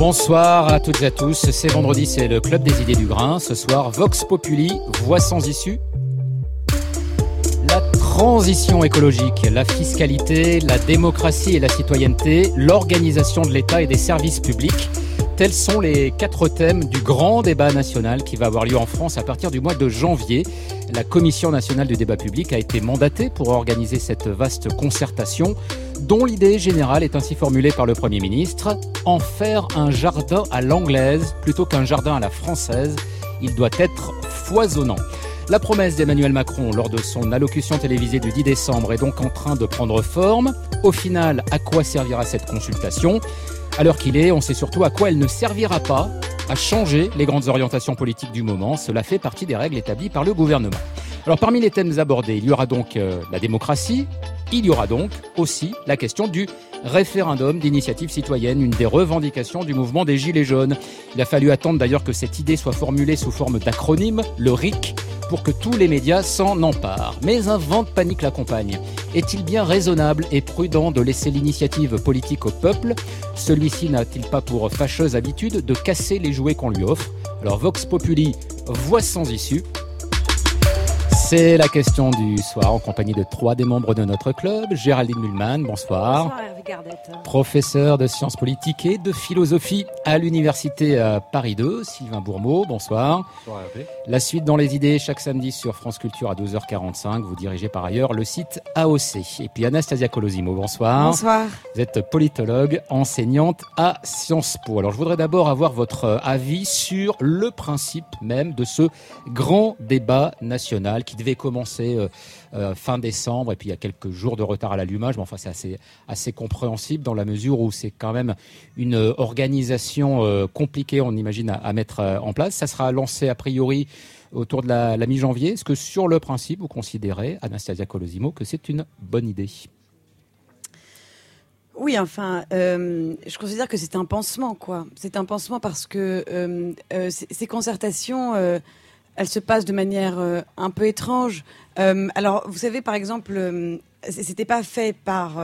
Bonsoir à toutes et à tous, c'est vendredi, c'est le Club des idées du grain. Ce soir, Vox Populi, voix sans issue. La transition écologique, la fiscalité, la démocratie et la citoyenneté, l'organisation de l'État et des services publics. Tels sont les 4 thèmes du grand débat national qui va avoir lieu en France à partir du mois de janvier. La Commission nationale du débat public a été mandatée pour organiser cette vaste concertation dont l'idée générale est ainsi formulée par le Premier ministre. En faire un jardin à l'anglaise plutôt qu'un jardin à la française, il doit être foisonnant. La promesse d'Emmanuel Macron lors de son allocution télévisée du 10 décembre est donc en train de prendre forme. Au final, à quoi servira cette consultation ? À l'heure qu'il est, on sait surtout à quoi elle ne servira pas à changer les grandes orientations politiques du moment. Cela fait partie des règles établies par le gouvernement. Alors parmi les thèmes abordés, il y aura donc la démocratie, il y aura donc aussi la question du référendum d'initiative citoyenne, une des revendications du mouvement des Gilets jaunes. Il a fallu attendre d'ailleurs que cette idée soit formulée sous forme d'acronyme, le RIC, pour que tous les médias s'en emparent. Mais un vent de panique l'accompagne. Est-il bien raisonnable et prudent de laisser l'initiative politique au peuple ? Celui-ci n'a-t-il pas pour fâcheuse habitude de casser les jouets qu'on lui offre ? Alors Vox Populi, voix sans issue. C'est la question du soir en compagnie de 3 des membres de notre club. Géraldine Mühlmann, bonsoir. Bonsoir Hervé Gardette. Professeur de sciences politiques et de philosophie à l'université Paris 2. Sylvain Bourmeau, bonsoir. Bonsoir Hervé. La suite dans les idées chaque samedi sur France Culture à 12h45. Vous dirigez par ailleurs le site AOC. Et puis Anastasia Colosimo, bonsoir. Bonsoir. Vous êtes politologue, enseignante à Sciences Po. Alors je voudrais d'abord avoir votre avis sur le principe même de ce grand débat national qui devait commencer fin décembre et puis il y a quelques jours de retard à l'allumage, mais enfin c'est assez compréhensible dans la mesure où c'est quand même une organisation compliquée, on imagine, à mettre en place. Ça sera lancé a priori autour de la mi-janvier. Est-ce que sur le principe, vous considérez, Anastasia Colosimo, que c'est une bonne idée ? Oui, enfin, je considère que c'est un pansement, quoi. C'est un pansement parce que ces concertations, elles se passent de manière un peu étrange. Alors, vous savez, par exemple, c'était pas fait par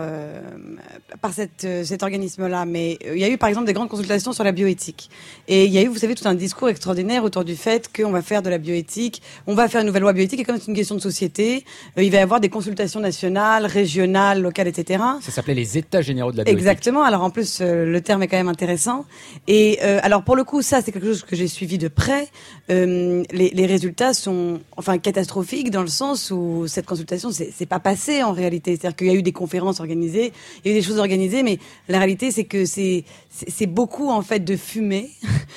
cet organisme-là, mais il y a eu, par exemple, des grandes consultations sur la bioéthique. Et il y a eu, vous savez, tout un discours extraordinaire autour du fait qu'on va faire de la bioéthique, on va faire une nouvelle loi bioéthique, et comme c'est une question de société, il va y avoir des consultations nationales, régionales, locales, etc. Ça s'appelait les États généraux de la bioéthique. Exactement. Alors, en plus, le terme est quand même intéressant. Et alors, pour le coup, ça, c'est quelque chose que j'ai suivi de près. Les résultats sont, enfin, catastrophiques dans le sens où cette consultation, c'est pas passé en réalité. C'est-à-dire qu'il y a eu des conférences organisées, il y a eu des choses organisées, mais la réalité, c'est que c'est beaucoup, en fait, de fumée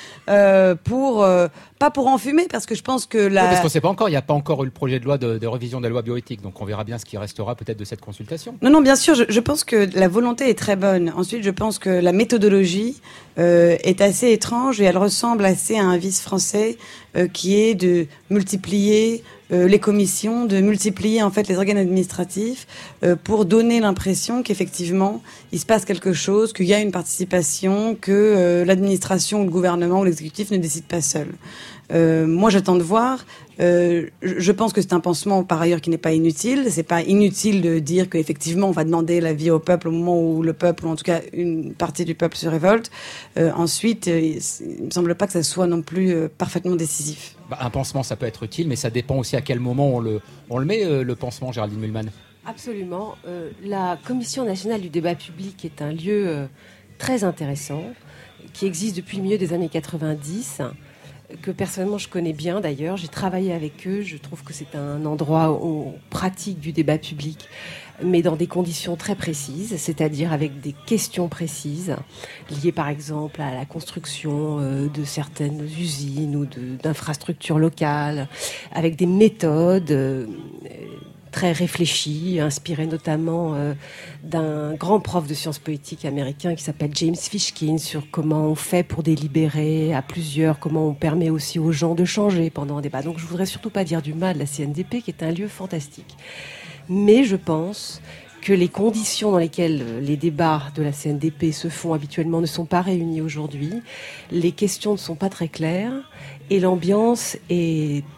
pas pour enfumer, parce que je pense que Oui, parce qu'on ne sait pas encore, il n'y a pas encore eu le projet de loi de révision de la loi bioéthique, donc on verra bien ce qui restera peut-être de cette consultation. Non, bien sûr, je pense que la volonté est très bonne. Ensuite, je pense que la méthodologie est assez étrange et elle ressemble assez à un vice français qui est de multiplier les commissions, de multiplier en fait les organes administratifs pour donner l'impression qu'effectivement il se passe quelque chose, qu'il y a une participation, que l'administration ou le gouvernement ou l'exécutif ne décide pas seul. Moi, j'attends de voir. Je pense que c'est un pansement par ailleurs qui n'est pas inutile. C'est pas inutile de dire qu'effectivement on va demander l'avis au peuple au moment où le peuple, ou en tout cas une partie du peuple, se révolte. Ensuite, il me semble pas que ça soit non plus parfaitement décisif. Un pansement, ça peut être utile, mais ça dépend aussi à quel moment on le met, le pansement, Géraldine Mühlmann. Absolument. La Commission nationale du débat public est un lieu très intéressant, qui existe depuis le milieu des années 90, que personnellement je connais bien d'ailleurs. J'ai travaillé avec eux, je trouve que c'est un endroit où on pratique du débat public, mais dans des conditions très précises, c'est-à-dire avec des questions précises, liées par exemple à la construction de certaines usines ou d'infrastructures locales, avec des méthodes très réfléchi, inspiré notamment d'un grand prof de sciences politiques américain qui s'appelle James Fishkin, sur comment on fait pour délibérer à plusieurs, comment on permet aussi aux gens de changer pendant un débat. Donc je voudrais surtout pas dire du mal de la CNDP, qui est un lieu fantastique. Mais je pense que les conditions dans lesquelles les débats de la CNDP se font habituellement ne sont pas réunies aujourd'hui. Les questions ne sont pas très claires et l'ambiance est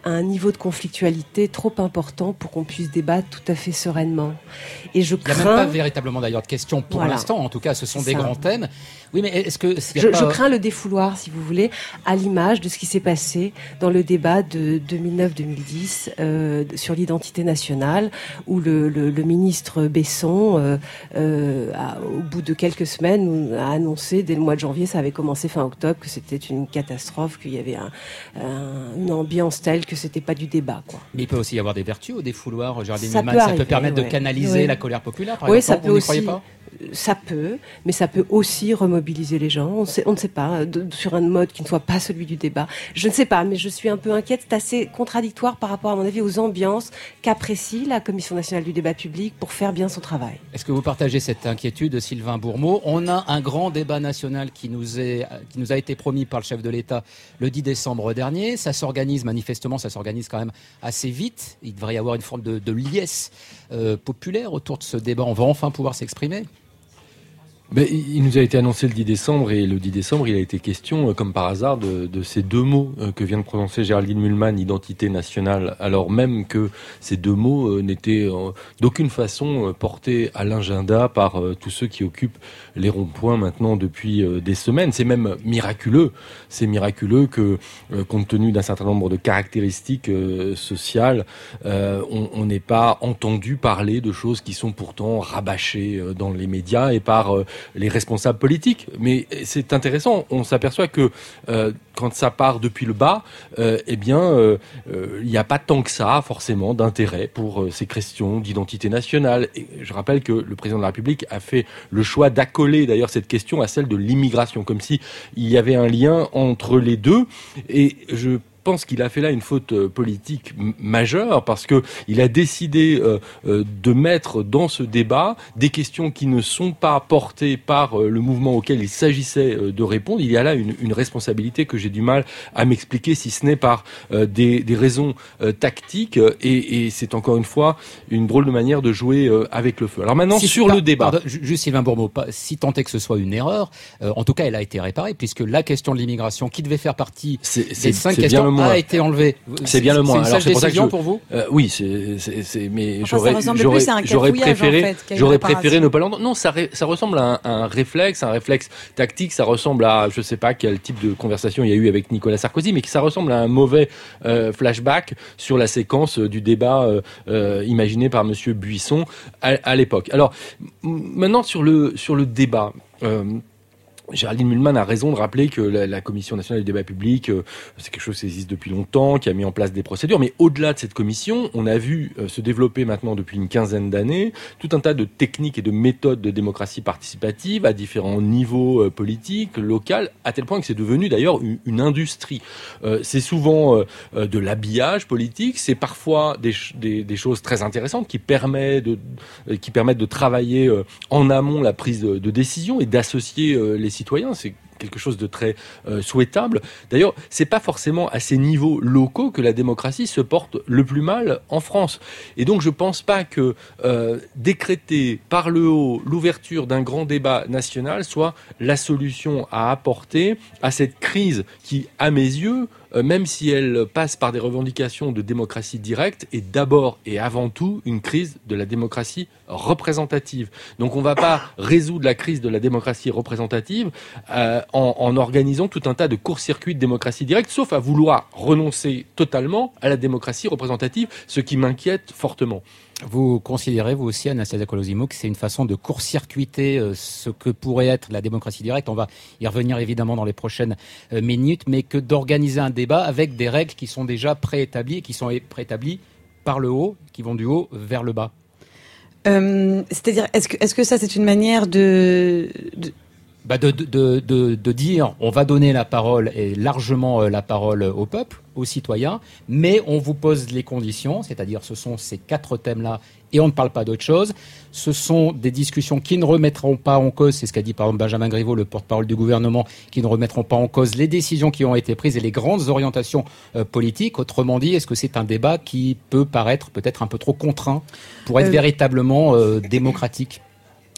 un niveau de conflictualité trop important pour qu'on puisse débattre tout à fait sereinement. Et je crains... Il n'y a même pas véritablement d'ailleurs de questions pour l'instant. En tout cas, ce sont des grands thèmes. Oui, mais est-ce que... Je crains le défouloir, si vous voulez, à l'image de ce qui s'est passé dans le débat de 2009-2010 sur l'identité nationale, où le ministre Besson, au bout de quelques semaines, a annoncé dès le mois de janvier, ça avait commencé fin octobre, que c'était une catastrophe, qu'il y avait une ambiance telle que c'était pas du débat, quoi. Mais il peut aussi y avoir des vertus au défouloir, Géraldine Mühlmann. Ça peut permettre de canaliser la colère populaire, par exemple. Ça peut vous aussi. N'y croyez pas ? Ça peut, mais ça peut aussi remobiliser les gens. On ne sait pas, sur un mode qui ne soit pas celui du débat. Je ne sais pas, mais je suis un peu inquiète. C'est assez contradictoire par rapport, à mon avis, aux ambiances qu'apprécie la Commission nationale du débat public pour faire bien son travail. Est-ce que vous partagez cette inquiétude, Sylvain Bourmeau ? On a un grand débat national qui nous a été promis par le chef de l'État le 10 décembre dernier. Ça s'organise quand même assez vite. Il devrait y avoir une forme de liesse populaire autour de ce débat. On va enfin pouvoir s'exprimer. Ben, il nous a été annoncé le 10 décembre et le 10 décembre, il a été question, comme par hasard, de ces deux mots que vient de prononcer Géraldine Mühlmann, identité nationale, alors même que ces deux mots n'étaient d'aucune façon portés à l'agenda par tous ceux qui occupent les ronds-points maintenant depuis des semaines. C'est même miraculeux. C'est miraculeux que, compte tenu d'un certain nombre de caractéristiques sociales, on n'ait pas entendu parler de choses qui sont pourtant rabâchées dans les médias et par les responsables politiques. Mais c'est intéressant, on s'aperçoit que quand ça part depuis le bas, il n'y a pas tant que ça, forcément, d'intérêt pour ces questions d'identité nationale. Et je rappelle que le président de la République a fait le choix d'accoler d'ailleurs cette question à celle de l'immigration, comme si il y avait un lien entre les deux. Et je pense qu'il a fait là une faute politique majeure parce que il a décidé de mettre dans ce débat des questions qui ne sont pas portées par le mouvement auquel il s'agissait de répondre. Il y a là une responsabilité que j'ai du mal à m'expliquer, si ce n'est par des raisons tactiques et c'est encore une fois une drôle de manière de jouer avec le feu. Alors maintenant, le débat. Juste Sylvain Bourmeau, si tant est que ce soit une erreur, en tout cas elle a été réparée puisque la question de l'immigration qui devait faire partie des 5 questions a été enlevé. C'est bien le moins. C'est une sage décision pour vous ? Oui, mais j'aurais préféré ne pas l'entendre. Non, ça ressemble à un réflexe tactique. Ça ressemble à, je sais pas quel type de conversation il y a eu avec Nicolas Sarkozy, mais ça ressemble à un mauvais flashback sur la séquence du débat imaginé par Monsieur Buisson à l'époque. Alors maintenant sur le débat. Géraldine Mühlmann a raison de rappeler que la Commission nationale du débat public, c'est quelque chose qui existe depuis longtemps, qui a mis en place des procédures. Mais au-delà de cette commission, on a vu se développer maintenant depuis une quinzaine d'années tout un tas de techniques et de méthodes de démocratie participative à différents niveaux politiques, locaux, à tel point que c'est devenu d'ailleurs une industrie. C'est souvent de l'habillage politique, c'est parfois des choses très intéressantes qui permettent de travailler en amont la prise de décision et d'associer les citoyens. C'est quelque chose de très souhaitable. D'ailleurs, c'est pas forcément à ces niveaux locaux que la démocratie se porte le plus mal en France. Et donc, je pense pas que décréter par le haut l'ouverture d'un grand débat national soit la solution à apporter à cette crise qui, à mes yeux, même si elle passe par des revendications de démocratie directe, est d'abord et avant tout une crise de la démocratie représentative. Donc on ne va pas résoudre la crise de la démocratie représentative en organisant tout un tas de court-circuits de démocratie directe, sauf à vouloir renoncer totalement à la démocratie représentative, ce qui m'inquiète fortement. Vous considérez, vous aussi, Anastasia Colosimo, que c'est une façon de court-circuiter ce que pourrait être la démocratie directe. On va y revenir évidemment dans les prochaines minutes, mais que d'organiser un débat avec des règles qui sont déjà préétablies, qui sont préétablies par le haut, qui vont du haut vers le bas. C'est-à-dire, est-ce que ça, c'est une manière de dire on va donner la parole et largement la parole au peuple, aux citoyens, mais on vous pose les conditions, c'est-à-dire ce sont ces 4 thèmes-là et on ne parle pas d'autre chose. Ce sont des discussions qui ne remettront pas en cause, c'est ce qu'a dit par exemple Benjamin Griveaux, le porte-parole du gouvernement, qui ne remettront pas en cause les décisions qui ont été prises et les grandes orientations politiques. Autrement dit, est-ce que c'est un débat qui peut paraître peut-être un peu trop contraint pour être véritablement démocratique ?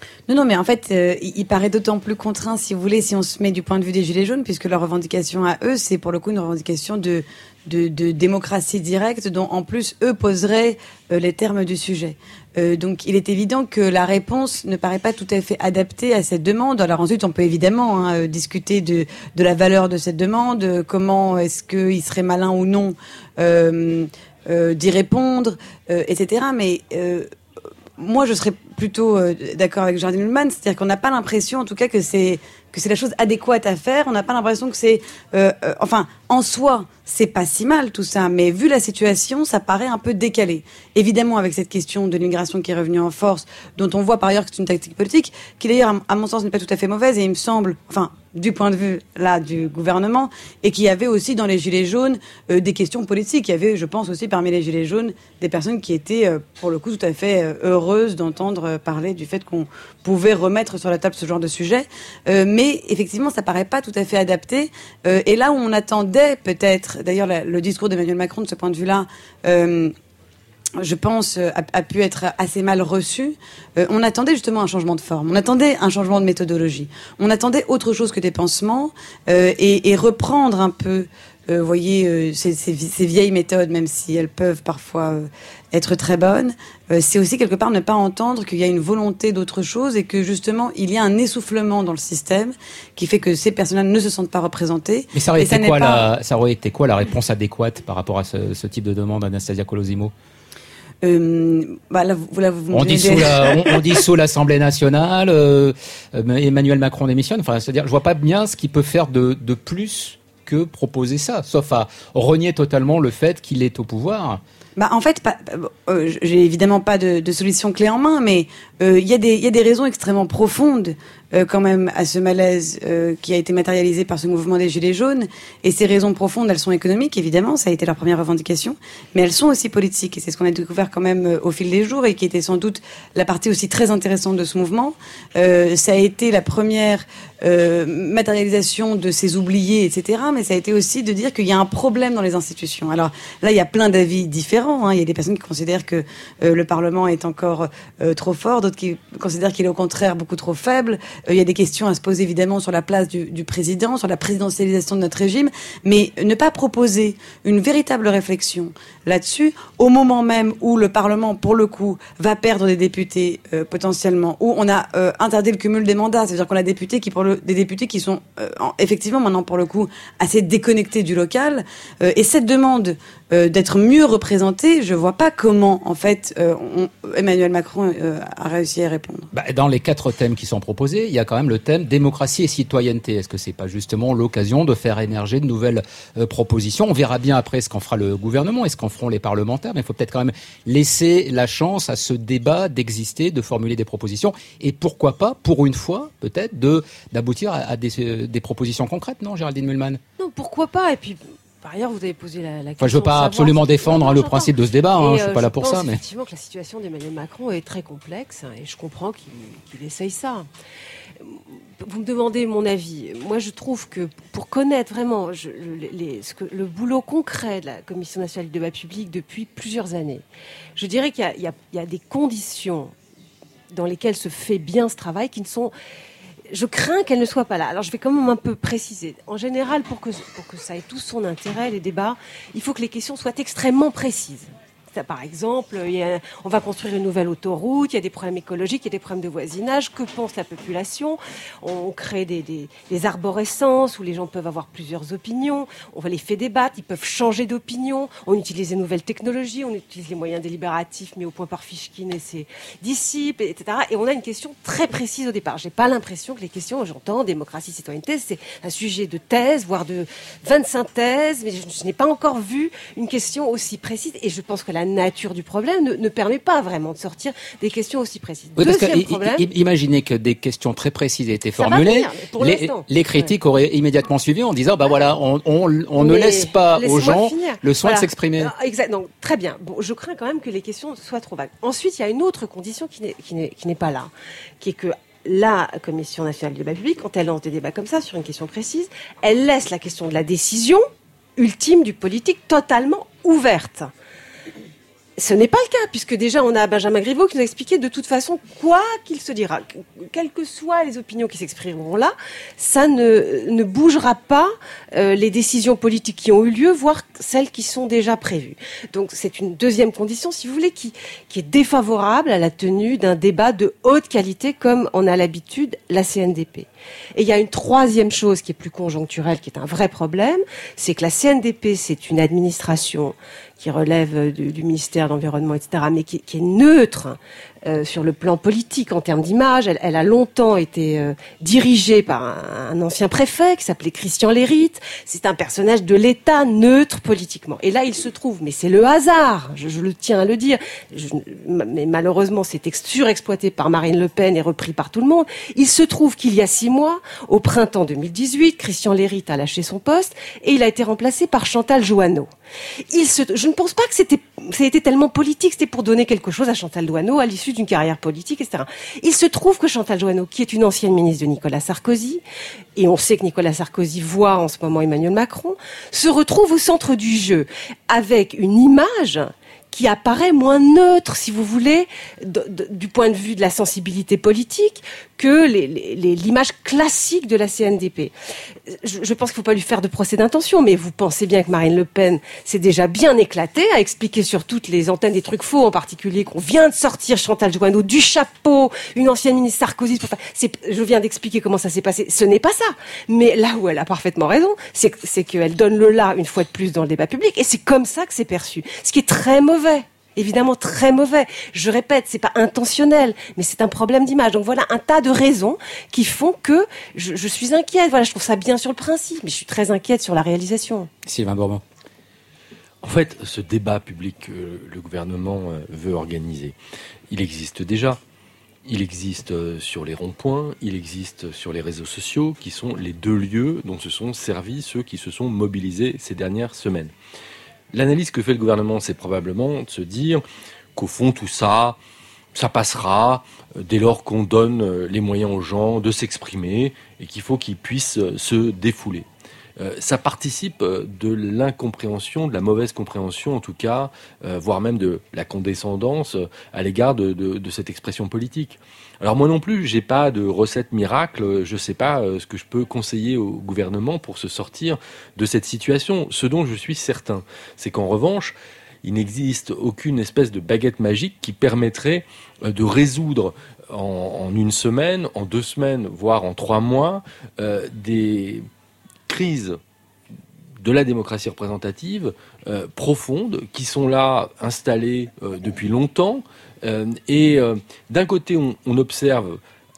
Non, mais en fait, il paraît d'autant plus contraint, si vous voulez, si on se met du point de vue des Gilets jaunes, puisque leur revendication à eux, c'est pour le coup une revendication de démocratie directe, dont en plus eux poseraient les termes du sujet. Donc il est évident que la réponse ne paraît pas tout à fait adaptée à cette demande. Alors ensuite, on peut évidemment discuter de la valeur de cette demande, comment est-ce qu'il serait malin ou non d'y répondre, etc. Mais moi, je serais plutôt d'accord avec Géraldine Mühlmann, c'est-à-dire qu'on n'a pas l'impression, en tout cas, que c'est la chose adéquate à faire. On n'a pas l'impression que c'est, enfin, en soi, c'est pas si mal tout ça, mais vu la situation, ça paraît un peu décalé. Évidemment, avec cette question de l'immigration qui est revenue en force, dont on voit par ailleurs que c'est une tactique politique, qui d'ailleurs, à mon sens, n'est pas tout à fait mauvaise, et il me semble, enfin, du point de vue là du gouvernement, et qu'il y avait aussi dans les Gilets jaunes des questions politiques. Il y avait, je pense aussi parmi les Gilets jaunes, des personnes qui étaient pour le coup tout à fait heureuses d'entendre parler du fait qu'on pouvait remettre sur la table ce genre de sujet. Mais effectivement, ça paraît pas tout à fait adapté. Et là où on attendait peut-être, d'ailleurs le discours d'Emmanuel Macron de ce point de vue-là, je pense, a pu être assez mal reçu. On attendait justement un changement de forme, on attendait un changement de méthodologie, on attendait autre chose que des pansements et reprendre un peu, vous voyez, ces vieilles méthodes, même si elles peuvent parfois être très bonnes. C'est aussi quelque part ne pas entendre qu'il y a une volonté d'autre chose et que justement il y a un essoufflement dans le système qui fait que ces personnes-là ne se sentent pas représentées. Mais ça aurait été quoi la réponse adéquate par rapport à ce type de demande, Anastasia Colosimo? On dissout l'Assemblée nationale, Emmanuel Macron démissionne. Enfin, c'est-à-dire, je vois pas bien ce qu'il peut faire de plus que proposer ça, sauf à renier totalement le fait qu'il est au pouvoir. En fait, j'ai évidemment pas de solution clé en main, mais il y a des raisons extrêmement profondes quand même à ce malaise qui a été matérialisé par ce mouvement des Gilets jaunes. Et ces raisons profondes, elles sont économiques, évidemment, ça a été leur première revendication, mais elles sont aussi politiques. Et c'est ce qu'on a découvert quand même au fil des jours et qui était sans doute la partie aussi très intéressante de ce mouvement. Ça a été la première matérialisation de ces oubliés, etc. Mais ça a été aussi de dire qu'il y a un problème dans les institutions. Alors là, il y a plein d'avis différents. Il y a des personnes qui considèrent que le Parlement est encore trop fort, d'autres qui considèrent qu'il est au contraire beaucoup trop faible. Il y a des questions à se poser évidemment sur la place du président, sur la présidentialisation de notre régime, mais ne pas proposer une véritable réflexion là-dessus, au moment même où le Parlement, pour le coup, va perdre des députés potentiellement, où on a interdit le cumul des mandats, c'est-à-dire qu'on a des députés qui sont effectivement maintenant pour le coup assez déconnectés du local, et cette demande d'être mieux représenté, je vois pas comment en fait Emmanuel Macron a réussi à y répondre. Dans les 4 thèmes qui sont proposés, il y a quand même le thème démocratie et citoyenneté. Est-ce que c'est pas justement l'occasion de faire émerger de nouvelles propositions? On verra bien après ce qu'en fera le gouvernement et ce qu'en feront les parlementaires, mais il faut peut-être quand même laisser la chance à ce débat d'exister, de formuler des propositions et pourquoi pas, pour une fois, peut-être, d'aboutir à des propositions concrètes, non, Géraldine Mühlmann? Non, pourquoi pas? Et puis, par ailleurs, vous avez posé la question. Enfin, je veux pas absolument défendre le principe de ce débat, je suis pas là pour ça. Mais effectivement que la situation d'Emmanuel Macron est très complexe et je comprends qu'il essaye ça. Vous me demandez mon avis. Moi, je trouve que pour connaître vraiment le boulot concret de la Commission nationale du débat public depuis plusieurs années, je dirais qu'il y a des conditions dans lesquelles se fait bien ce travail qui ne sont... Je crains qu'elle ne soit pas là. Alors, je vais quand même un peu préciser. En général, pour que ça ait tout son intérêt, les débats, il faut que les questions soient extrêmement précises. Par exemple, on va construire une nouvelle autoroute, il y a des problèmes écologiques, il y a des problèmes de voisinage. Que pense la population? On crée des arborescences où les gens peuvent avoir plusieurs opinions. On va les faire débattre, ils peuvent changer d'opinion. On utilise les nouvelles technologies, on utilise les moyens délibératifs mis au point par Fishkin et ses disciples, etc. Et on a une question très précise au départ. J'ai pas l'impression que les questions, j'entends, démocratie, citoyenneté, c'est un sujet de thèse, voire de 25 thèses, mais je n'ai pas encore vu une question aussi précise. Et je pense que la nature du problème ne permet pas vraiment de sortir des questions aussi précises. Oui, deuxième problème, imaginez que des questions très précises aient été formulées, les critiques auraient immédiatement suivi en disant voilà, on ne laisse pas aux gens le soin de s'exprimer. Exact. Donc, très bien. Bon, je crains quand même que les questions soient trop vagues. Ensuite, il y a une autre condition qui n'est pas là, qui est que la Commission nationale du débat public, quand elle lance des débats comme ça sur une question précise, elle laisse la question de la décision ultime du politique totalement ouverte. Ce n'est pas le cas, puisque déjà on a Benjamin Griveaux qui nous a expliqué de toute façon quoi qu'il se dira, quelles que soient les opinions qui s'exprimeront là, ça ne bougera pas les décisions politiques qui ont eu lieu, voire celles qui sont déjà prévues. Donc c'est une deuxième condition, si vous voulez, qui est défavorable à la tenue d'un débat de haute qualité comme on a l'habitude la CNDP. Et il y a une troisième chose qui est plus conjoncturelle, qui est un vrai problème, c'est que la CNDP, c'est une administration qui relève du ministère de l'Environnement, etc., mais qui est neutre sur le plan politique en termes d'image. Elle a longtemps été dirigée par un ancien préfet qui s'appelait Christian Lérite. C'est un personnage de l'État neutre politiquement. Et là, il se trouve, mais c'est le hasard, je le tiens à le dire, mais malheureusement, c'est surexploité par Marine Le Pen et repris par tout le monde. Il se trouve qu'il y a 6 mois, au printemps 2018, Christian Lérite a lâché son poste et il a été remplacé par Chantal Jouanneau. Je ne pense pas que c'était tellement politique, c'était pour donner quelque chose à Chantal Jouanneau à l'issue d'une carrière politique, etc. Il se trouve que Chantal Jouanneau, qui est une ancienne ministre de Nicolas Sarkozy, et on sait que Nicolas Sarkozy voit en ce moment Emmanuel Macron, se retrouve au centre du jeu avec une image qui apparaît moins neutre, si vous voulez, du point de vue de la sensibilité politique, que l'image classique de la CNDP. Je pense qu'il ne faut pas lui faire de procès d'intention, mais vous pensez bien que Marine Le Pen s'est déjà bien éclatée à expliquer sur toutes les antennes des trucs faux, en particulier qu'on vient de sortir Chantal Jouanneau du chapeau, une ancienne ministre Sarkozy. Je viens d'expliquer comment ça s'est passé. Ce n'est pas ça. Mais là où elle a parfaitement raison, c'est qu'elle donne le là une fois de plus dans le débat public, et c'est comme ça que c'est perçu. Ce qui est très mauvais. Évidemment très mauvais. Je répète, c'est pas intentionnel, mais c'est un problème d'image. Donc voilà un tas de raisons qui font que je suis inquiète. Voilà, je trouve ça bien sur le principe, mais je suis très inquiète sur la réalisation. Sylvain Bourbon. En fait, ce débat public que le gouvernement veut organiser, il existe déjà. Il existe sur les ronds-points, il existe sur les réseaux sociaux, qui sont les 2 lieux dont se sont servis ceux qui se sont mobilisés ces dernières semaines. L'analyse que fait le gouvernement, c'est probablement de se dire qu'au fond, tout ça, ça passera dès lors qu'on donne les moyens aux gens de s'exprimer et qu'il faut qu'ils puissent se défouler. Ça participe de l'incompréhension, de la mauvaise compréhension en tout cas, voire même de la condescendance à l'égard de cette expression politique. Alors moi non plus, j'ai pas de recette miracle, je sais pas ce que je peux conseiller au gouvernement pour se sortir de cette situation. Ce dont je suis certain, c'est qu'en revanche, il n'existe aucune espèce de baguette magique qui permettrait de résoudre en 1 semaine, en 2 semaines, voire en 3 mois, des crises de la démocratie représentative profondes qui sont là installées depuis longtemps. Et d'un côté, on observe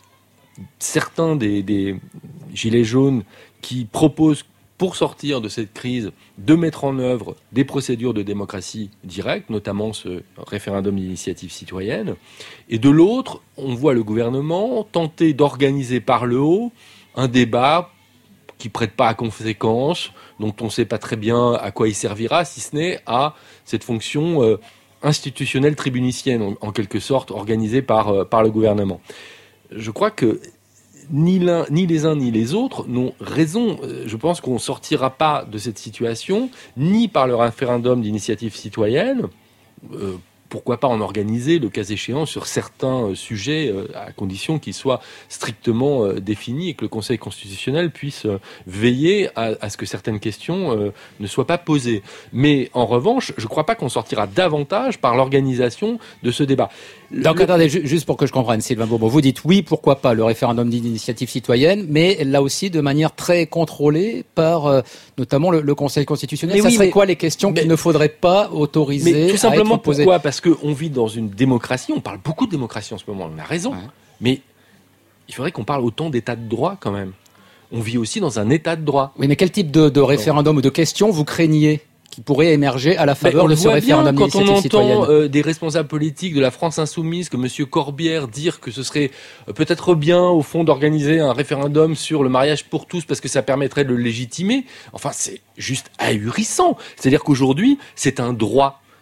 certains des gilets jaunes qui proposent, pour sortir de cette crise, de mettre en œuvre des procédures de démocratie directe, notamment ce référendum d'initiative citoyenne. Et de l'autre, on voit le gouvernement tenter d'organiser par le haut un débat qui prête pas à conséquence, dont on ne sait pas très bien à quoi il servira, si ce n'est à cette fonction institutionnelle tribunicienne, en quelque sorte, organisée par le gouvernement. Je crois que ni les uns ni les autres n'ont raison. Je pense qu'on ne sortira pas de cette situation, ni par le référendum d'initiative citoyenne, pourquoi pas en organiser, le cas échéant, sur certains sujets, à condition qu'ils soient strictement définis et que le Conseil constitutionnel puisse veiller à ce que certaines questions ne soient pas posées. Mais en revanche, je ne crois pas qu'on sortira davantage par l'organisation de ce débat. Donc attendez, juste pour que je comprenne, Sylvain Bourbon, vous dites oui, pourquoi pas le référendum d'initiative citoyenne, mais là aussi de manière très contrôlée par notamment le Conseil constitutionnel. Ça serait quoi les questions qu'il ne faudrait pas autoriser à être posées ? Tout simplement pourquoi ? Parce qu'on vit dans une démocratie, on parle beaucoup de démocratie en ce moment, on a raison, mais il faudrait qu'on parle autant d'état de droit quand même. On vit aussi dans un état de droit. Oui, mais quel type de référendum ou de questions vous craignez qui pourrait émerger à la faveur de ce référendum d'initiative citoyenne? Quand on entend des responsables politiques de la France insoumise, comme M. Corbière, dire que ce serait peut-être bien, au fond, d'organiser un référendum sur le mariage pour tous parce que ça permettrait de le légitimer, enfin, c'est juste ahurissant. C'est-à-dire qu'aujourd'hui, c'est un droit.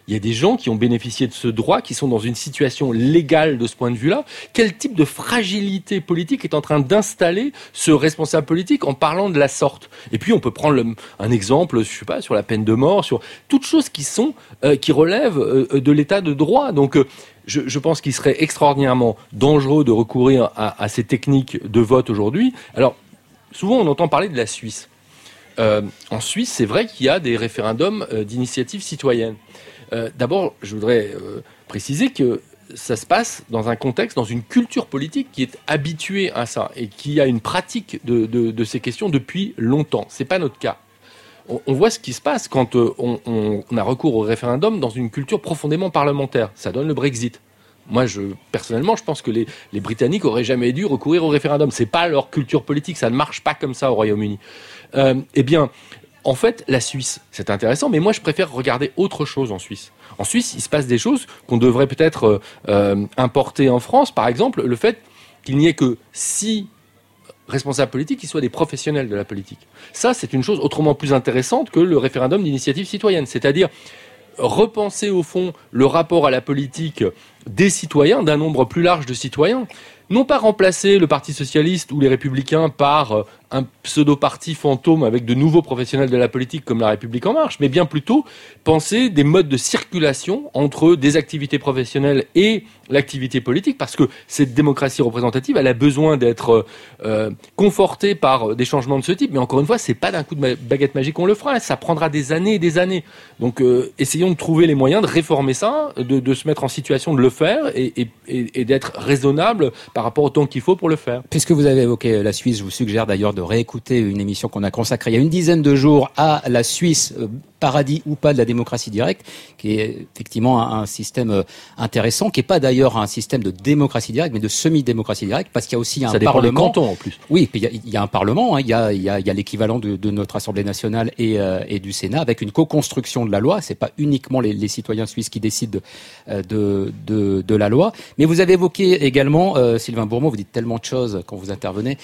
Il y a des gens qui ont bénéficié de ce droit, qui sont dans une situation légale de ce point de vue-là. Quel type de fragilité politique est en train d'installer ce responsable politique en parlant de la sorte? Et puis on peut prendre un exemple, je sais pas, sur la peine de mort, sur toutes choses qui relèvent de l'état de droit. Donc je pense qu'il serait extraordinairement dangereux de recourir à ces techniques de vote aujourd'hui. Alors souvent on entend parler de la Suisse. En Suisse, c'est vrai qu'il y a des référendums d'initiative citoyenne. D'abord, je voudrais préciser que ça se passe dans un contexte, dans une culture politique qui est habituée à ça et qui a une pratique de ces questions depuis longtemps. C'est pas notre cas. On voit ce qui se passe quand on a recours au référendum dans une culture profondément parlementaire. Ça donne le Brexit. Moi, personnellement, je pense que les Britanniques auraient jamais dû recourir au référendum. C'est pas leur culture politique, ça ne marche pas comme ça au Royaume-Uni. Eh bien, en fait, la Suisse, c'est intéressant, mais moi, je préfère regarder autre chose en Suisse. En Suisse, il se passe des choses qu'on devrait peut-être importer en France. Par exemple, le fait qu'il n'y ait que 6 responsables politiques qui soient des professionnels de la politique. Ça, c'est une chose autrement plus intéressante que le référendum d'initiative citoyenne. C'est-à-dire repenser, au fond, le rapport à la politique des citoyens, d'un nombre plus large de citoyens. Non pas remplacer le Parti socialiste ou les Républicains par un pseudo-parti fantôme avec de nouveaux professionnels de la politique comme la République en marche, mais bien plutôt penser des modes de circulation entre des activités professionnelles et l'activité politique, parce que cette démocratie représentative, elle a besoin d'être confortée par des changements de ce type. Mais encore une fois, c'est pas d'un coup de baguette magique qu'on le fera, ça prendra des années et des années. Donc essayons de trouver les moyens de réformer ça, de se mettre en situation de le faire et d'être raisonnable par rapport au temps qu'il faut pour le faire. Puisque vous avez évoqué la Suisse, je vous suggère d'ailleurs de réécouter une émission qu'on a consacrée il y a une dizaine de jours à la Suisse, paradis ou pas de la démocratie directe, qui est effectivement un système intéressant, qui n'est pas d'ailleurs un système de démocratie directe, mais de semi-démocratie directe, parce qu'il y a aussi un Ça dépend parlement. des cantons en plus. Oui, puis il y a un parlement, hein, il y a l'équivalent de notre Assemblée nationale et du Sénat, avec une co-construction de la loi. C'est pas uniquement les citoyens suisses qui décident de la loi. Mais vous avez évoqué également, Sylvain Bourmont, vous dites tellement de choses quand vous intervenez,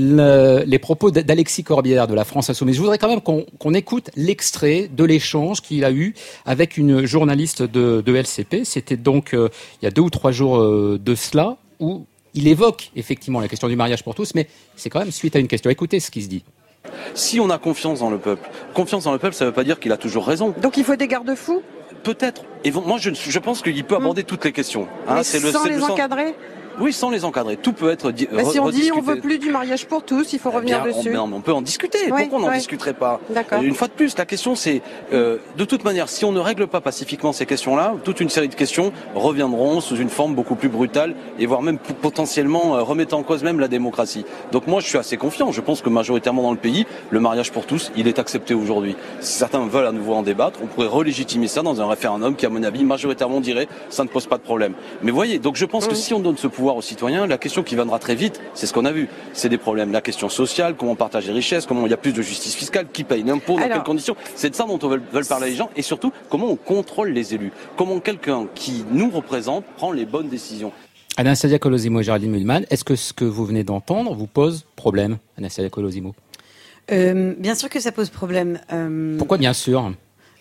les propos d'Alexis Corbière de la France Insoumise. Je voudrais quand même qu'on écoute l'extrait de l'échange qu'il a eu avec une journaliste de LCP. C'était donc il y a 2 ou 3 jours de cela, où il évoque effectivement la question du mariage pour tous, mais c'est quand même suite à une question. Écoutez ce qui se dit. Si on a confiance dans le peuple, ça ne veut pas dire qu'il a toujours raison. Donc il faut des garde-fous ? Peut-être. Et moi, je pense qu'il peut aborder toutes les questions. Mais sans les encadrer ? Oui, sans les encadrer. Tout peut être si on dit on veut plus du mariage pour tous, il faut revenir dessus. On peut en discuter. Oui, pourquoi on n'en discuterait pas? D'accord. Une fois de plus, la question c'est, de toute manière, si on ne règle pas pacifiquement ces questions-là, toute une série de questions reviendront sous une forme beaucoup plus brutale et voire même potentiellement remettre en cause même la démocratie. Donc moi, je suis assez confiant. Je pense que majoritairement dans le pays, le mariage pour tous, il est accepté aujourd'hui. Si certains veulent à nouveau en débattre, on pourrait relégitimer ça dans un référendum qui, à mon avis, majoritairement dirait ça ne pose pas de problème. Mais voyez, donc je pense que si on donne ce pouvoir aux citoyens, la question qui viendra très vite, c'est ce qu'on a vu, c'est des problèmes. La question sociale, comment on partage les richesses, comment il y a plus de justice fiscale, qui paye l'impôt, dans quelles conditions. C'est de ça dont on veut parler les gens, et surtout, comment on contrôle les élus. Comment quelqu'un qui nous représente prend les bonnes décisions. Anastasia Colosimo et Géraldine Mühlmann, est-ce que ce que vous venez d'entendre vous pose problème, Anastasia Colosimo? Bien sûr que ça pose problème. Pourquoi bien sûr?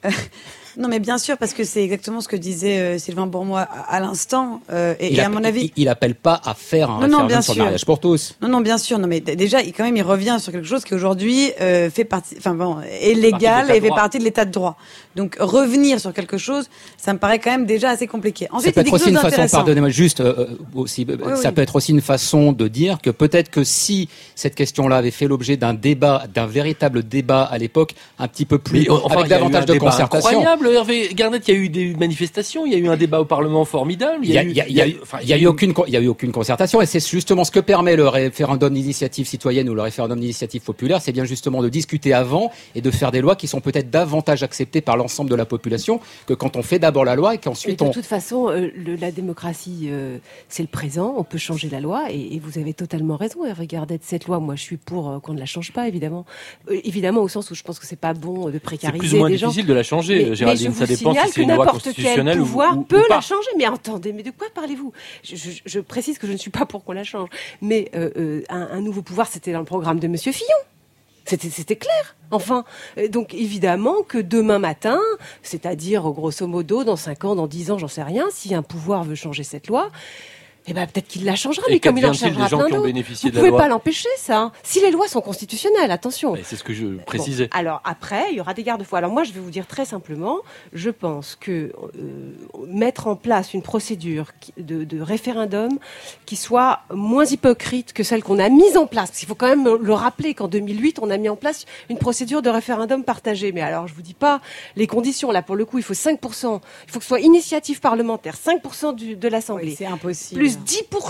Non, mais bien sûr, parce que c'est exactement ce que disait Sylvain Bourmont à l'instant. Et à mon avis, il appelle pas à faire un référendum sur le mariage pour tous. Non, bien sûr. Non, mais déjà, il revient sur quelque chose qui aujourd'hui fait partie, est légal et fait partie de l'état de droit. Donc revenir sur quelque chose, ça me paraît quand même déjà assez compliqué. Ensuite, ça peut être aussi une façon, pardonnez-moi juste aussi, ça peut être aussi une façon de dire que peut-être que si cette question-là avait fait l'objet d'un véritable débat à l'époque, un petit peu plus, avec davantage de concertation. Incroyable, Hervé Garnett, il y a eu des manifestations, il y a eu un débat au Parlement formidable. Il y a eu aucune concertation, et c'est justement ce que permet le référendum d'initiative citoyenne ou le référendum d'initiative populaire, c'est bien justement de discuter avant et de faire des lois qui sont peut-être davantage acceptées par l'ensemble de la population que quand on fait d'abord la loi et qu'ensuite de toute façon, la démocratie, c'est le présent, on peut changer la loi, et vous avez totalement raison, Hervé Garnett, cette loi, moi je suis pour qu'on ne la change pas, évidemment. Évidemment, au sens où je pense que c'est pas bon de précariser les gens. C'est plus ou moins difficile de la changer, Géraldine. Ça dépend si c'est une loi constitutionnelle ou pas. Pouvoir peut la changer. Mais attendez, mais de quoi parlez-vous? Je précise que je ne suis pas pour qu'on la change. Mais un nouveau pouvoir, c'était dans le programme de Monsieur Fillon. C'était clair. Enfin, donc évidemment que demain matin, c'est-à-dire grosso modo dans 5 ans, dans 10 ans, j'en sais rien, si un pouvoir veut changer cette loi, eh ben peut-être qu'il la changera, mais comme il en changera plein d'autres. Vous pouvez pas l'empêcher, ça. Si les lois sont constitutionnelles, attention. Mais c'est ce que je précisais. Bon, alors après, il y aura des garde-fous. Alors moi, je vais vous dire très simplement, je pense que mettre en place une procédure de référendum qui soit moins hypocrite que celle qu'on a mise en place. Parce qu'il faut quand même le rappeler qu'en 2008, on a mis en place une procédure de référendum partagé. Mais alors, je vous dis pas les conditions. Là, pour le coup, il faut 5%. Il faut que ce soit initiative parlementaire, 5% de l'Assemblée. Oui, c'est impossible. Plus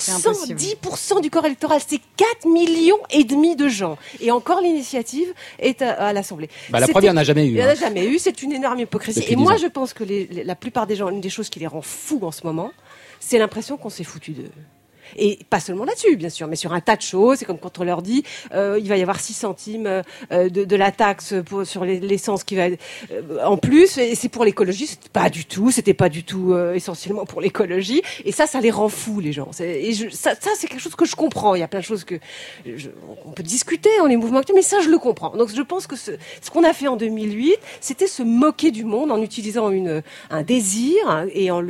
10% du corps électoral, c'est 4,5 millions de gens. Et encore, l'initiative est à l'Assemblée. La preuve, il n'y en a jamais eu. Il n'y en a jamais eu, c'est une énorme hypocrisie. Et moi, je pense que la plupart des gens, une des choses qui les rend fous en ce moment, c'est l'impression qu'on s'est foutu d'eux. Et pas seulement là-dessus, bien sûr, mais sur un tas de choses. C'est comme quand on leur dit il va y avoir 6 centimes de la taxe sur l'essence qui va en plus, et c'est pour l'écologie. C'était pas du tout essentiellement pour l'écologie. Et ça les rend fous, les gens. Ça, c'est quelque chose que je comprends. Il y a plein de choses on peut discuter en les mouvements actuels, mais ça, je le comprends. Donc, je pense que ce qu'on a fait en 2008, c'était se moquer du monde en utilisant un désir et en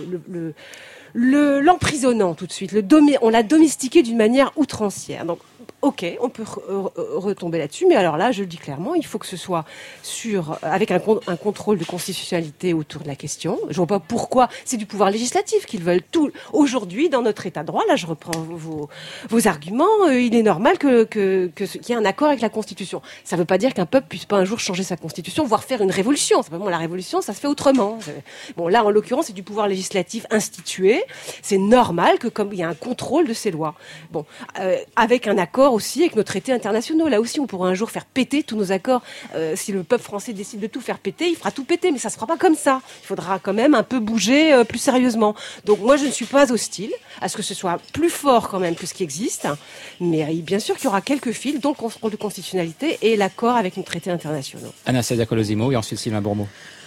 l'emprisonnant tout de suite. On l'a domestiqué d'une manière outrancière. Donc, ok, on peut retomber là-dessus, mais alors là, je le dis clairement, il faut que ce soit avec un contrôle de constitutionnalité autour de la question. Je vois pas pourquoi c'est du pouvoir législatif qu'ils veulent tout. Aujourd'hui, dans notre état de droit, là, je reprends vos arguments, il est normal qu'il y ait un accord avec la Constitution. Ça veut pas dire qu'un peuple puisse pas un jour changer sa Constitution, voire faire une révolution. C'est vraiment la révolution, ça se fait autrement. Bon, là, en l'occurrence, c'est du pouvoir législatif institué. C'est normal que comme il y a un contrôle de ces lois. Bon, avec un accord aussi avec nos traités internationaux. Là aussi, on pourra un jour faire péter tous nos accords. Si le peuple français décide de tout faire péter, il fera tout péter, mais ça se fera pas comme ça. Il faudra quand même un peu bouger plus sérieusement. Donc moi, je ne suis pas hostile à ce que ce soit plus fort quand même que ce qui existe, mais bien sûr qu'il y aura quelques fils, dont le contrôle de constitutionnalité et l'accord avec nos traités internationaux. Anastasia Colosimo et ensuite Sylvain Bourmeau.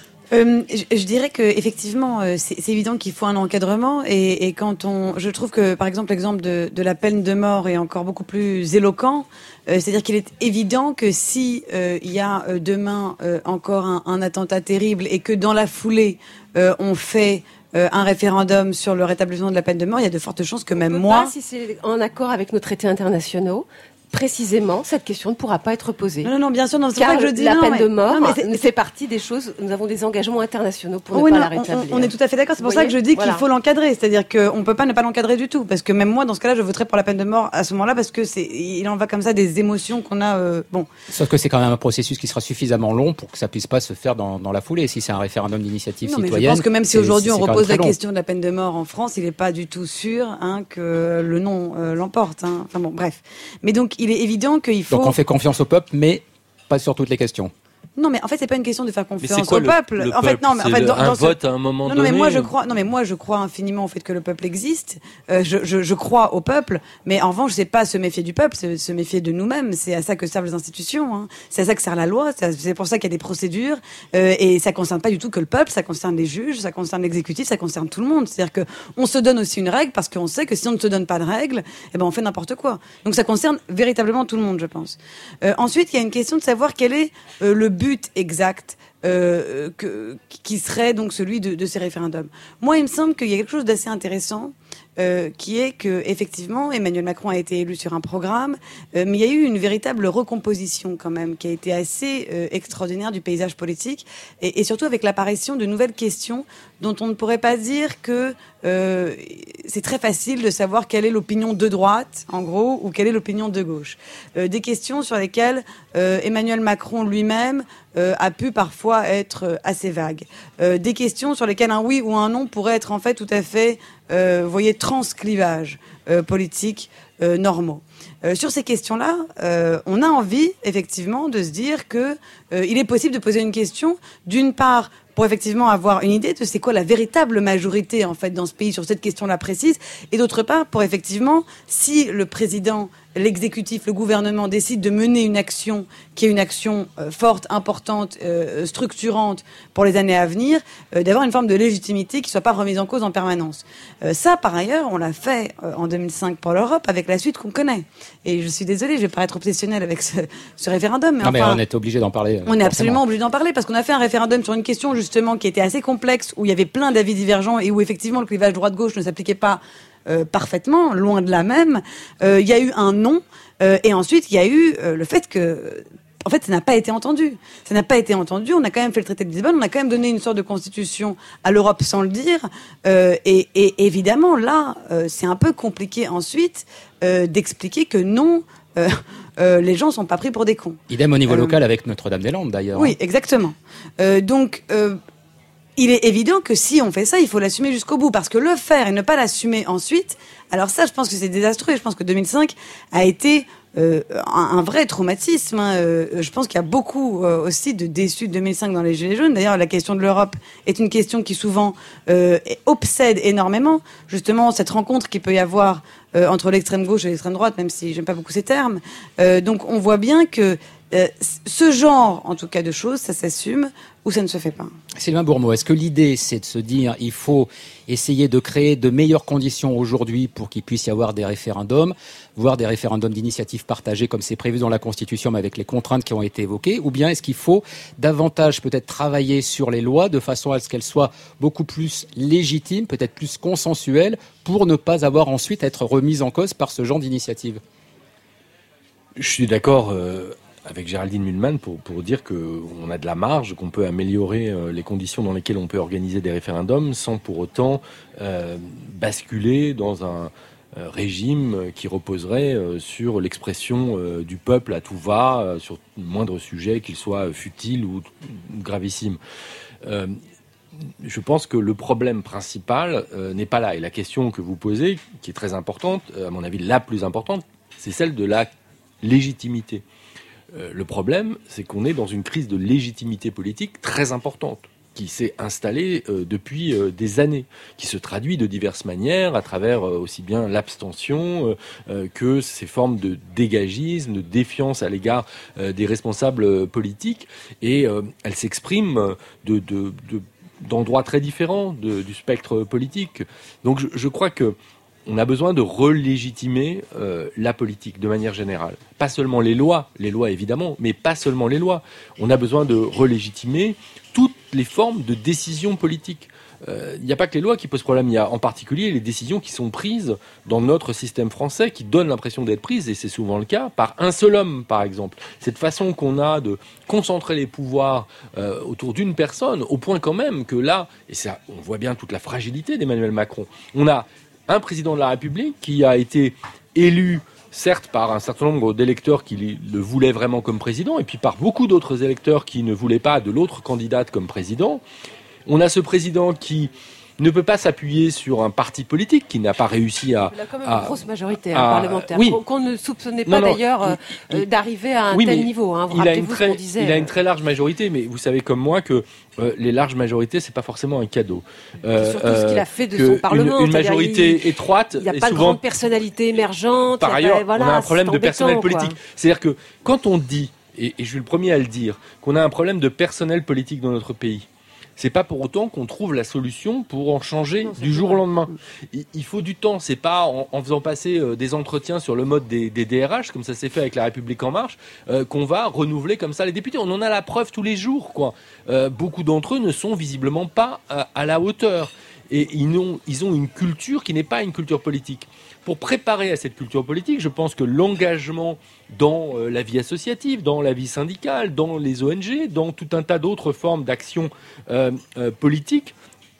Je dirais que effectivement, c'est évident qu'il faut un encadrement et je trouve que par exemple l'exemple de la peine de mort est encore beaucoup plus éloquent. C'est-à-dire qu'il est évident que si il y a demain encore un attentat terrible et que dans la foulée on fait un référendum sur le rétablissement de la peine de mort, il y a de fortes chances que même moi, si c'est en accord avec nos traités internationaux, précisément, cette question ne pourra pas être posée. Non, bien sûr, c'est car ça que je dis. La peine de mort fait partie des choses. Nous avons des engagements internationaux pour ne pas la rétablir. On est tout à fait d'accord. C'est pour ça que je dis qu'il faut l'encadrer. C'est-à-dire qu'on peut pas ne pas l'encadrer du tout. Parce que même moi, dans ce cas-là, je voterais pour la peine de mort à ce moment-là parce que il en va comme ça des émotions qu'on a. Sauf que c'est quand même un processus qui sera suffisamment long pour que ça puisse pas se faire dans la foulée. Si c'est un référendum d'initiative citoyenne. Mais je pense que même si aujourd'hui on repose la question de la peine de mort en France, il n'est pas du tout sûr que le non l'emporte. Enfin bon, bref. Mais donc il est évident qu'il faut. Donc on fait confiance au peuple, mais pas sur toutes les questions. Non, mais en fait, c'est pas une question de faire confiance au peuple. En fait, non, mais en fait, un vote à un moment donné. Mais moi, je crois infiniment au fait que le peuple existe. Je crois au peuple, mais en revanche, c'est pas se méfier du peuple, c'est se méfier de nous-mêmes. C'est à ça que servent les institutions. C'est à ça que sert la loi. C'est pour ça qu'il y a des procédures. Et ça concerne pas du tout que le peuple. Ça concerne les juges, ça concerne l'exécutif, ça concerne tout le monde. C'est-à-dire que on se donne aussi une règle parce qu'on sait que si on ne se donne pas de règle, on fait n'importe quoi. Donc ça concerne véritablement tout le monde, je pense. Ensuite, il y a une question de savoir quel est le but exact qui serait donc celui de ces référendums. Moi, il me semble qu'il y a quelque chose d'assez intéressant qui est que effectivement Emmanuel Macron a été élu sur un programme, mais il y a eu une véritable recomposition quand même qui a été assez extraordinaire du paysage politique et surtout avec l'apparition de nouvelles questions dont on ne pourrait pas dire que c'est très facile de savoir quelle est l'opinion de droite en gros ou quelle est l'opinion de gauche. Des questions sur lesquelles Emmanuel Macron lui-même a pu parfois être assez vague. Des questions sur lesquelles un oui ou un non pourrait être en fait tout à fait transclivage politique normaux. Sur ces questions-là, on a envie effectivement de se dire que il est possible de poser une question d'une part pour effectivement avoir une idée de c'est quoi la véritable majorité en fait dans ce pays sur cette question-là précise, et d'autre part pour effectivement, si le président l'exécutif, le gouvernement décide de mener une action qui est une action forte, importante, structurante pour les années à venir, d'avoir une forme de légitimité qui ne soit pas remise en cause en permanence. Ça, par ailleurs, on l'a fait en 2005 pour l'Europe avec la suite qu'on connaît. Et je suis désolée, je vais pas être obsessionnelle avec ce référendum. Mais on est obligé d'en parler. On est absolument obligé d'en parler parce qu'on a fait un référendum sur une question justement qui était assez complexe, où il y avait plein d'avis divergents et où effectivement le clivage droite-gauche ne s'appliquait pas parfaitement, loin de là même. Il y a eu un non et ensuite il y a eu le fait que en fait, ça n'a pas été entendu. Ça n'a pas été entendu. On a quand même fait le traité de Lisbonne. On a quand même donné une sorte de constitution à l'Europe sans le dire. Et évidemment, là, c'est un peu compliqué ensuite d'expliquer que non, les gens sont pas pris pour des cons. Idem au niveau local avec Notre-Dame-des-Landes, d'ailleurs. Oui, exactement. Donc, il est évident que si on fait ça, il faut l'assumer jusqu'au bout. Parce que le faire et ne pas l'assumer ensuite, alors ça, je pense que c'est désastreux. Et je pense que 2005 a été un vrai traumatisme. Je pense qu'il y a beaucoup aussi de déçus de 2005 dans les Gilets jaunes. D'ailleurs, la question de l'Europe est une question qui souvent obsède énormément. Justement, cette rencontre qu'il peut y avoir entre l'extrême gauche et l'extrême droite, même si j'aime pas beaucoup ces termes. Donc, on voit bien que ce genre, en tout cas, de choses, ça s'assume ou ça ne se fait pas. Sylvain Bourmeau, est-ce que l'idée, c'est de se dire il faut essayer de créer de meilleures conditions aujourd'hui pour qu'il puisse y avoir des référendums, voire des référendums d'initiative partagée comme c'est prévu dans la Constitution, mais avec les contraintes qui ont été évoquées, ou bien est-ce qu'il faut davantage peut-être travailler sur les lois de façon à ce qu'elles soient beaucoup plus légitimes, peut-être plus consensuelles, pour ne pas avoir ensuite à être remises en cause par ce genre d'initiative? Je suis d'accord avec Géraldine Mühlmann pour dire qu'on a de la marge, qu'on peut améliorer les conditions dans lesquelles on peut organiser des référendums sans pour autant basculer dans un régime qui reposerait sur l'expression du peuple à tout va, sur le moindre sujet, qu'il soit futile ou gravissime. Je pense que le problème principal n'est pas là. Et la question que vous posez, qui est très importante, à mon avis la plus importante, c'est celle de la légitimité. Le problème, c'est qu'on est dans une crise de légitimité politique très importante, qui s'est installée depuis des années, qui se traduit de diverses manières, à travers aussi bien l'abstention que ces formes de dégagisme, de défiance à l'égard des responsables politiques, et elle s'exprime d'endroits très différents du spectre politique. Donc je crois que on a besoin de relégitimer la politique de manière générale. Pas seulement les lois évidemment, mais pas seulement les lois. On a besoin de relégitimer toutes les formes de décision politique. Il n'y a pas que les lois qui posent problème, il y a en particulier les décisions qui sont prises dans notre système français, qui donnent l'impression d'être prises, et c'est souvent le cas, par un seul homme, par exemple. Cette façon qu'on a de concentrer les pouvoirs autour d'une personne, au point quand même que là, et ça, on voit bien toute la fragilité d'Emmanuel Macron, on a un président de la République qui a été élu, certes par un certain nombre d'électeurs qui le voulaient vraiment comme président, et puis par beaucoup d'autres électeurs qui ne voulaient pas de l'autre candidate comme président. On a ce président qui ne peut pas s'appuyer sur un parti politique qui n'a pas réussi à... Il a quand même une grosse majorité parlementaire, oui. qu'on ne soupçonnait pas d'ailleurs d'arriver à un tel niveau. Vous rappelez-vous ce qu'on disait. Il a une très large majorité, mais vous savez comme moi que les larges majorités, c'est pas forcément un cadeau. Surtout ce qu'il a fait de son Parlement. Une majorité étroite. Il n'y a pas de grande personnalité émergente. Par ailleurs, on a un problème de personnel politique. C'est-à-dire que quand on dit, et je suis le premier à le dire, qu'on a un problème de personnel politique dans notre pays, c'est pas pour autant qu'on trouve la solution pour en changer du jour au lendemain. Il faut du temps. C'est pas en faisant passer des entretiens sur le mode des DRH, comme ça s'est fait avec La République En Marche, qu'on va renouveler comme ça les députés. On en a la preuve tous les jours, quoi. Beaucoup d'entre eux ne sont visiblement pas à la hauteur. Et ils ont une culture qui n'est pas une culture politique. Pour préparer à cette culture politique, je pense que l'engagement dans la vie associative, dans la vie syndicale, dans les ONG, dans tout un tas d'autres formes d'action politique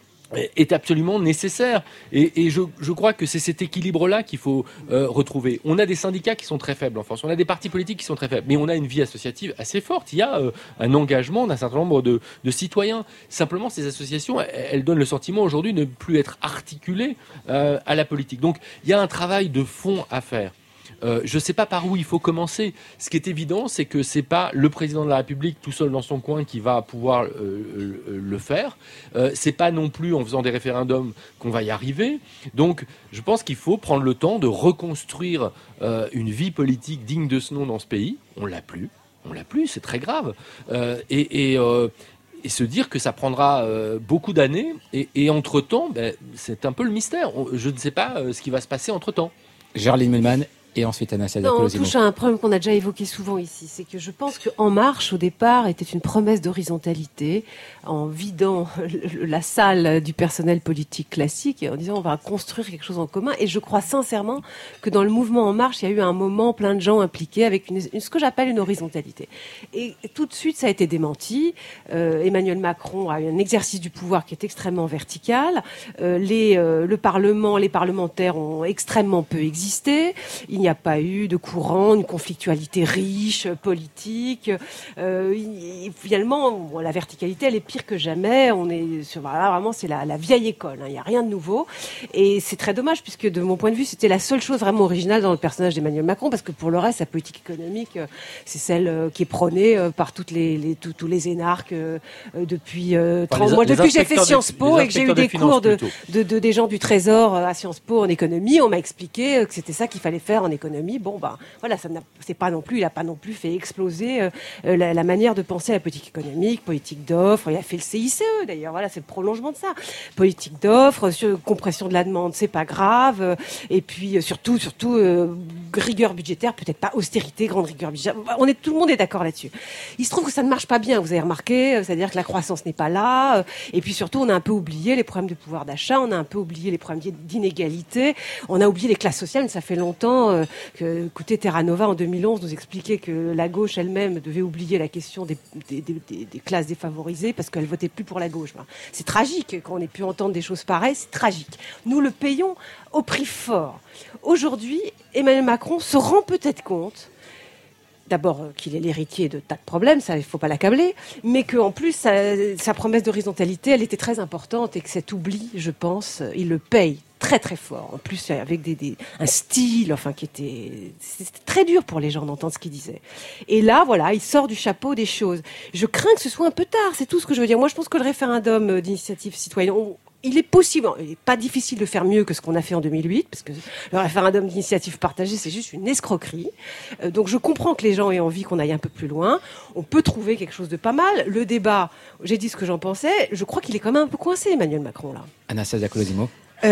est absolument nécessaire. Et je crois que c'est cet équilibre-là qu'il faut retrouver. On a des syndicats qui sont très faibles en France, on a des partis politiques qui sont très faibles, mais on a une vie associative assez forte. Il y a un engagement d'un certain nombre de citoyens. Simplement, ces associations, elles donnent le sentiment aujourd'hui de ne plus être articulées à la politique. Donc, il y a un travail de fond à faire. je ne sais pas par où il faut commencer. Ce qui est évident, c'est que c'est pas le président de la République tout seul dans son coin qui va pouvoir le faire. C'est pas non plus en faisant des référendums qu'on va y arriver. Donc, je pense qu'il faut prendre le temps de reconstruire une vie politique digne de ce nom dans ce pays. On l'a plus, c'est très grave. Et se dire que ça prendra beaucoup d'années. Et entre-temps, c'est un peu le mystère. Je ne sais pas ce qui va se passer entre-temps. Géraldine Mühlmann. Et ensuite, Anastasia Colosimo. On touche à un problème qu'on a déjà évoqué souvent ici. C'est que je pense qu'En Marche, au départ, était une promesse d'horizontalité, en vidant la salle du personnel politique classique et en disant on va construire quelque chose en commun. Et je crois sincèrement que dans le mouvement En Marche, il y a eu un moment plein de gens impliqués avec ce que j'appelle une horizontalité. Et tout de suite, ça a été démenti. Emmanuel Macron a eu un exercice du pouvoir qui est extrêmement vertical. Le Parlement, les parlementaires ont extrêmement peu existé. Il n'y a pas eu de courant, une conflictualité riche, politique. Finalement, la verticalité, elle est pire que jamais. Vraiment, c'est la vieille école. Il n'y a rien de nouveau. Et c'est très dommage, puisque de mon point de vue, c'était la seule chose vraiment originale dans le personnage d'Emmanuel Macron, parce que pour le reste, sa politique économique, c'est celle qui est prônée par tous les énarques depuis 30 mois. Depuis que j'ai fait Sciences Po et que j'ai eu des cours des gens du Trésor à Sciences Po en économie, on m'a expliqué que c'était ça qu'il fallait faire en économie. Voilà, il n'a pas non plus fait exploser la manière de penser à la politique économique, politique d'offres. Il a fait le CICE d'ailleurs. Voilà, c'est le prolongement de ça. Politique d'offres, compression de la demande, c'est pas grave. Et puis surtout rigueur budgétaire, peut-être pas austérité, grande rigueur budgétaire. Tout le monde est d'accord là-dessus. Il se trouve que ça ne marche pas bien. Vous avez remarqué, c'est-à-dire que la croissance n'est pas là. Et puis surtout, on a un peu oublié les problèmes de pouvoir d'achat. On a un peu oublié les problèmes d'inégalité. On a oublié les classes sociales. Mais ça fait longtemps écoutez, Terra Nova en 2011 nous expliquait que la gauche elle-même devait oublier la question des classes défavorisées parce qu'elle votait plus pour la gauche. C'est tragique quand on ait pu entendre des choses pareilles, c'est tragique. Nous le payons au prix fort. Aujourd'hui, Emmanuel Macron se rend peut-être compte d'abord qu'il est l'héritier de tas de problèmes, ça il ne faut pas l'accabler, mais qu'en plus sa promesse d'horizontalité, elle était très importante et que cet oubli, je pense, il le paye très très fort. En plus avec un style, c'était très dur pour les gens d'entendre ce qu'il disait. Et là, voilà, il sort du chapeau des choses. Je crains que ce soit un peu tard, c'est tout ce que je veux dire. Moi, je pense que le référendum d'initiative citoyenne, il est possible, il n'est pas difficile de faire mieux que ce qu'on a fait en 2008, parce que le référendum d'initiative partagée, c'est juste une escroquerie. Donc je comprends que les gens aient envie qu'on aille un peu plus loin. On peut trouver quelque chose de pas mal. Le débat, j'ai dit ce que j'en pensais, je crois qu'il est quand même un peu coincé, Emmanuel Macron, là. Anastasia Colosimo.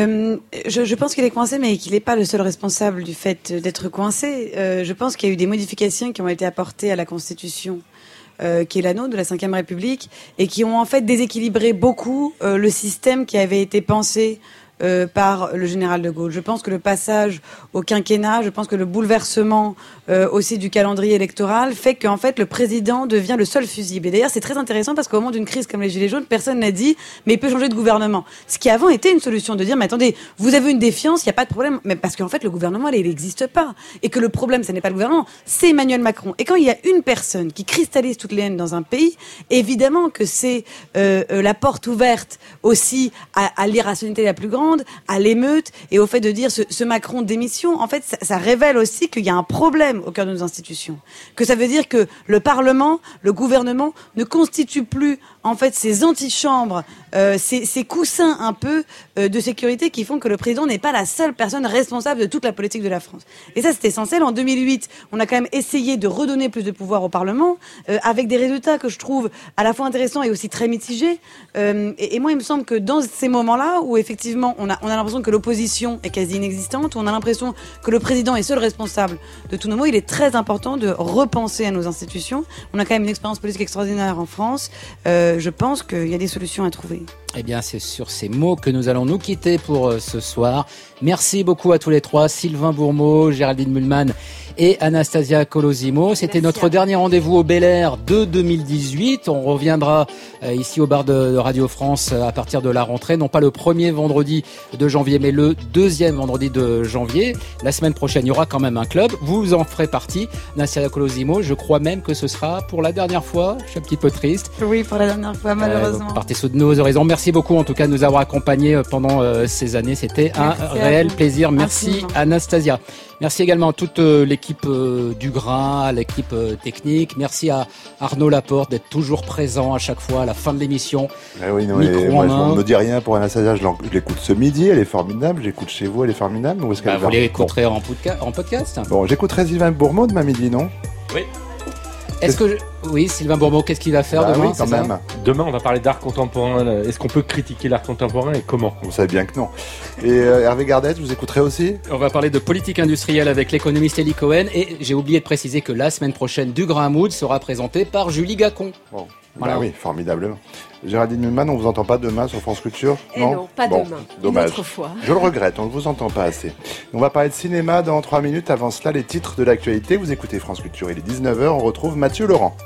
Je pense qu'il est coincé, mais qu'il n'est pas le seul responsable du fait d'être coincé. Je pense qu'il y a eu des modifications qui ont été apportées à la Constitution qui est la nôtre, de la Ve République, et qui ont en fait déséquilibré beaucoup le système qui avait été pensé par le général de Gaulle. Je pense que le passage au quinquennat, je pense que le bouleversement aussi du calendrier électoral fait qu'en fait le président devient le seul fusible. Et d'ailleurs c'est très intéressant parce qu'au moment d'une crise comme les Gilets jaunes, personne n'a dit mais il peut changer de gouvernement. Ce qui avant était une solution de dire mais attendez, vous avez une défiance, il n'y a pas de problème, mais parce qu'en fait le gouvernement il n'existe pas. Et que le problème ce n'est pas le gouvernement, c'est Emmanuel Macron. Et quand il y a une personne qui cristallise toutes les haines dans un pays, évidemment que c'est la porte ouverte aussi à l'irrationalité la plus grande, à l'émeute et au fait de dire ce Macron démission. En fait, ça révèle aussi qu'il y a un problème au cœur de nos institutions. Que ça veut dire que le Parlement, le gouvernement ne constitue plus en fait ces antichambres, ces coussins un peu de sécurité qui font que le président n'est pas la seule personne responsable de toute la politique de la France. Et ça, c'est essentiel. En 2008, on a quand même essayé de redonner plus de pouvoir au Parlement, avec des résultats que je trouve à la fois intéressants et aussi très mitigés. Et moi, il me semble que dans ces moments-là, où effectivement, on a l'impression que l'opposition est quasi inexistante, où on a l'impression que le président est seul responsable de tous nos maux, il est très important de repenser à nos institutions. On a quand même une expérience politique extraordinaire en France. Je pense qu'il y a des solutions à trouver. Eh bien, c'est sur ces mots que nous allons nous quitter pour ce soir. Merci beaucoup à tous les trois, Sylvain Bourmeau, Géraldine Mühlmann et Anastasia Colosimo. C'était notre dernier rendez-vous au Bel Air de 2018. On reviendra ici au bar de Radio France à partir de la rentrée. Non pas le premier vendredi de janvier, mais le deuxième vendredi de janvier. La semaine prochaine, il y aura quand même un club. Vous en ferez partie, Anastasia Colosimo. Je crois même que ce sera pour la dernière fois. Je suis un petit peu triste. Oui, pour la dernière fois, malheureusement. Vous partez sous de nouveaux horizons. Merci Merci beaucoup en tout cas de nous avoir accompagnés pendant ces années. C'était un réel plaisir. Merci Anastasia. Merci également à toute l'équipe du Grain, à l'équipe technique. Merci à Arnaud Laporte d'être toujours présent à chaque fois à la fin de l'émission. Oui, non, moi, je ne me dis rien pour Anastasia. Je l'écoute ce midi, elle est formidable. J'écoute chez vous, elle est formidable. Où est-ce qu'elle vous l'écouterez en podcast. Bon, j'écouterai Sylvain Bourmeau demain midi, non? Oui. Oui, Sylvain Bourmeau, qu'est-ce qu'il va faire demain? Oui, quand même. Demain, on va parler d'art contemporain. Est-ce qu'on peut critiquer l'art contemporain et comment? Vous savez bien que non. Et Hervé Gardette, vous écouterez aussi? On va parler de politique industrielle avec l'économiste Elie Cohen. Et j'ai oublié de préciser que la semaine prochaine, du Grain à Moudre sera présenté par Julie Gacon. Bon. Voilà. Oui, formidablement. Géraldine Mulman, on ne vous entend pas demain sur France Culture? Non, pas demain. Dommage. Une autre fois. Je le regrette, on ne vous entend pas assez. On va parler de cinéma dans 3 minutes. Avant cela, les titres de l'actualité. Vous écoutez France Culture, il est 19h, on retrouve Mathieu Laurent.